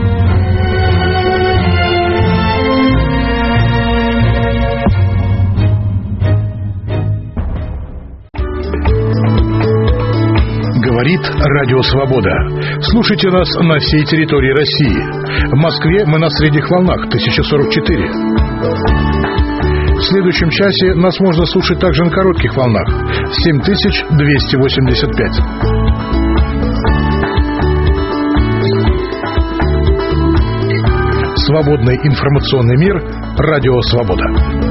Говорит Радио Свобода. Слушайте нас на всей территории России. В Москве мы на средних волнах 1044. В следующем часе нас можно слушать также на коротких волнах 7285. Свободный информационный мир. Радио Свобода.